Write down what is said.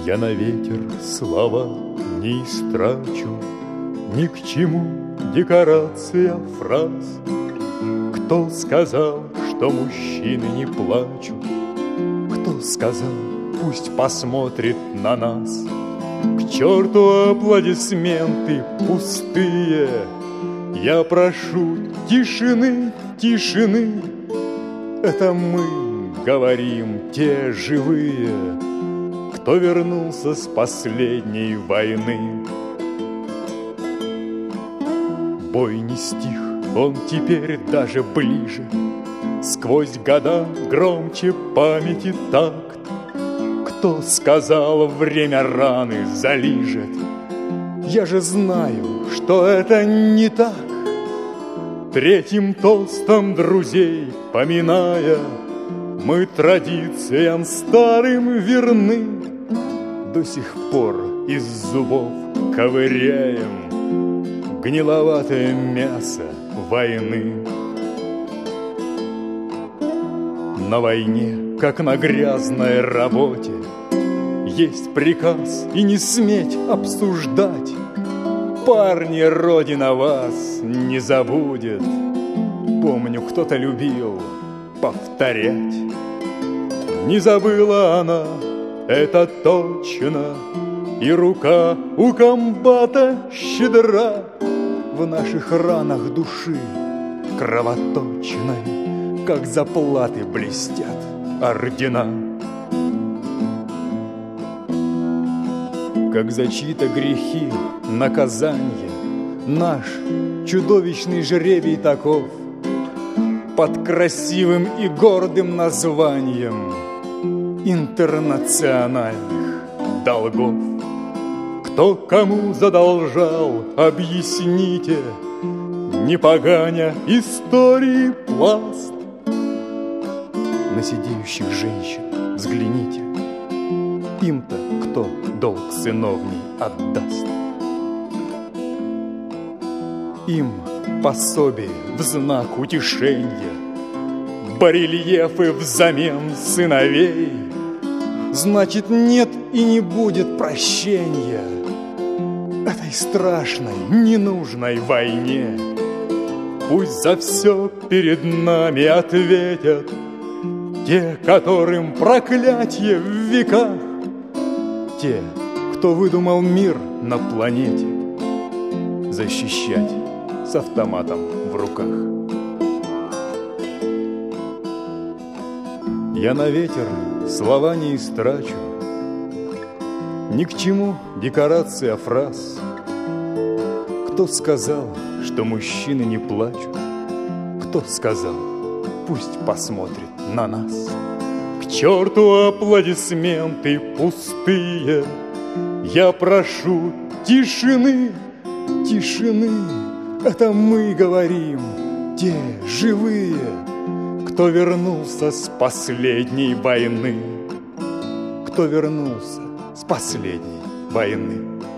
Я на ветер слова не истрачу, ни к чему декорация фраз. Кто сказал, что мужчины не плачут? Кто сказал, пусть посмотрит на нас? К черту аплодисменты пустые, я прошу тишины, тишины. Это мы говорим, те живые, кто вернулся с последней войны. Бой не стих, он теперь даже ближе, сквозь года громче памяти такт. Кто сказал, время раны залижет? Я же знаю, что это не так. Третьим тостом друзей поминая, мы традициям старым верны. До сих пор из зубов ковыряем гниловатое мясо войны. На войне, как на грязной работе, есть приказ и не сметь обсуждать. Парни, Родина вас не забудет. Помню, кто-то любил повторять. Не забыла она, это точно, и рука у комбата щедра. В наших ранах души кровоточной, как заплаты блестят ордена. Как за чьи-то грехи наказанье, наш чудовищный жребий таков. Под красивым и гордым названием интернациональных долгов. Кто кому задолжал, объясните, не поганя истории пласт. На сидеющих женщин взгляните, им-то кто долг сыновний отдаст? Им пособие в знак утешения, барельефы взамен сыновей. Значит, нет и не будет прощения этой страшной, ненужной войне. Пусть за все перед нами ответят те, которым проклятье в веках, те, кто выдумал мир на планете защищать с автоматом в руках. Я на ветер слова не истрачу, ни к чему декорация фраз. Кто сказал, что мужчины не плачут? Кто сказал, пусть посмотрит на нас? К черту аплодисменты пустые, я прошу тишины, тишины. Это мы говорим, те живые, кто вернулся с последней войны. Кто вернулся с последней войны.